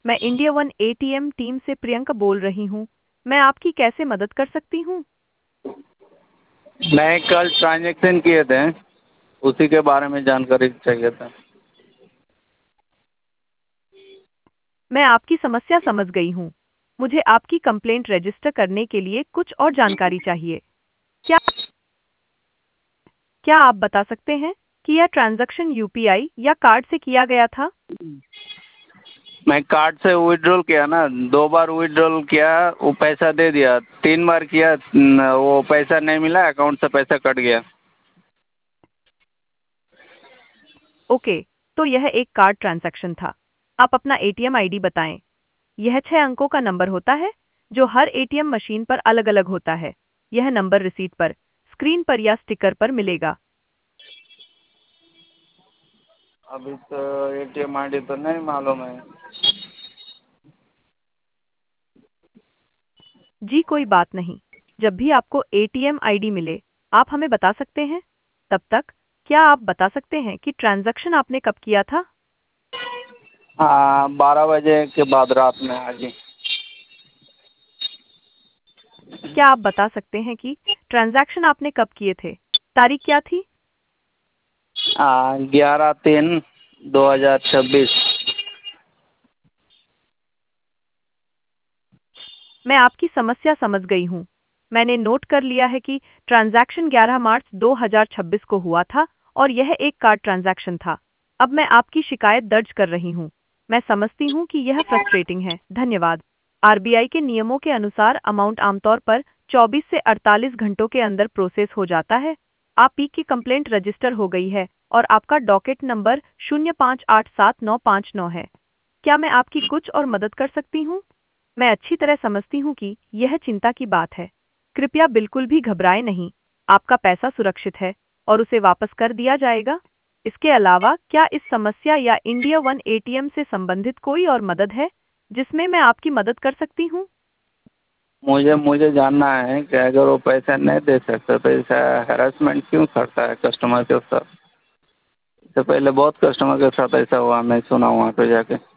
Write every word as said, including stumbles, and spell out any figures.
मैं India one ATM team से प्रियंका बोल रही हूँ। मैं आपकी कैसे मदद कर सकती हूँ? मैं कल ट्रांजैक्शन किए थे, उसी के बारे में जानकारी चाहिए था। मैं आपकी समस्या समझ गई हूँ। मुझे आपकी कंप्लेंट रजिस्टर करने के लिए कुछ और जानकारी चाहिए। क्या क्या आप बता सकते हैं कि यह ट्रांजैक्शन यूपीआई या कार्ड से किया गया था? मैं कार्ड से विड्रॉल किया ना, दो बार विड्रॉल किया, वो पैसा दे दिया। तीन बार किया, न, वो पैसा नहीं मिला, अकाउंट से पैसा कट गया। ओके, तो यह एक कार्ड ट्रांजैक्शन था। आप अपना एटीएम आईडी बताएं। यह छह अंकों का नंबर होता है जो हर एटीएम मशीन पर अलग-अलग होता है। यह नंबर रिसीट पर, स्क्रीन पर या स्टिकर पर मिलेगा। अभी तो एटीएम आई डी तो नहीं मालूम है। जी कोई बात नहीं। जब भी आपको एटीएम आईडी मिले, आप हमें बता सकते हैं। तब तक क्या आप बता सकते हैं कि ट्रांजैक्शन आपने कब किया था? हाँ, बारह बजे के बाद रात में आज ही। क्या आप बता सकते हैं कि ट्रांजैक्शन आपने कब किए थे? तारीख क्या थी? हाँ, ग्यारह तीन दो हजार छब्बीस। मैं आपकी समस्या समझ गई हूँ। मैंने नोट कर लिया है कि ट्रांजैक्शन ग्यारह मार्च दो हज़ार छब्बीस को हुआ था और यह एक कार्ड ट्रांजैक्शन था। अब मैं आपकी शिकायत दर्ज कर रही हूँ। मैं समझती हूँ कि यह फ्रस्ट्रेटिंग है। धन्यवाद। आरबीआई के नियमों के अनुसार अमाउंट आमतौर पर चौबीस से अड़तालीस घंटों के अंदर प्रोसेस हो जाता है। आप पी की कंप्लेंट रजिस्टर हो गई है और आपका डॉकेट नंबर शून्य पाँच आठ सात नौ पाँच नौ है। क्या मैं आपकी कुछ और मदद कर सकती हूँ? मैं अच्छी तरह समझती हूँ कि यह चिंता की बात है। कृपया बिल्कुल भी घबराएं नहीं। आपका पैसा सुरक्षित है और उसे वापस कर दिया जाएगा। इसके अलावा क्या इस समस्या या इंडिया वन एटीएम से संबंधित कोई और मदद है जिसमें मैं आपकी मदद कर सकती हूँ? मुझे मुझे जानना है कि अगर वो पैसा नहीं दे सकता तो ऐसा हैरेसमेंट क्यों करता है कस्टमर के साथ। इससे पहले बहुत कस्टमर के साथ ऐसा हुआ, मैं सुना वहाँ पे जाके।